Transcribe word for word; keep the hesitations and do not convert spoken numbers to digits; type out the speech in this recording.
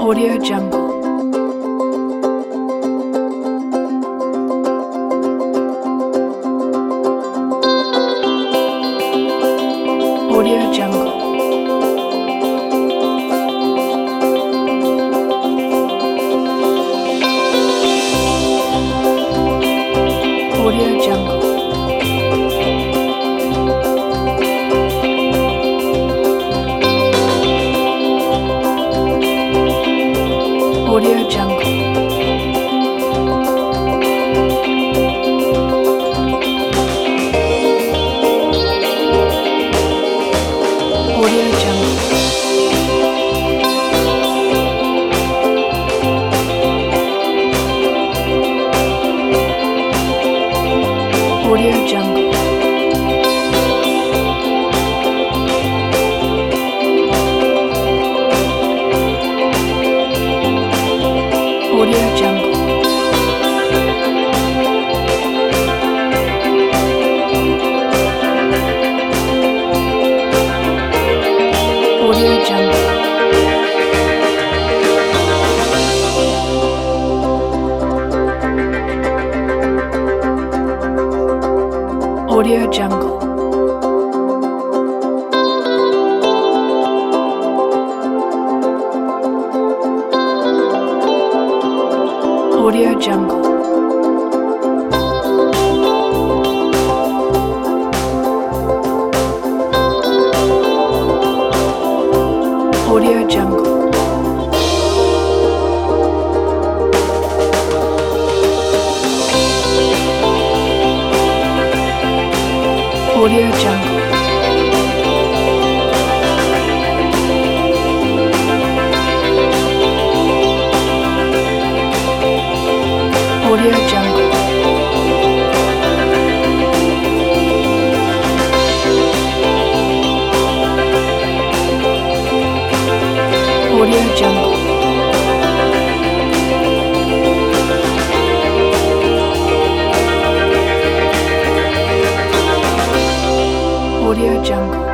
Audio Jungle. Audio Jungle. Audio Jungle. Audio Jungle. Audio Jungle. Audio Jungle. Audio Jungle. Audio Jungle. Audio Jungle. Audio Jungle. Audio Jungle. Audio Jungle. Audio Jungle. Audio Jungle. Audio Jungle.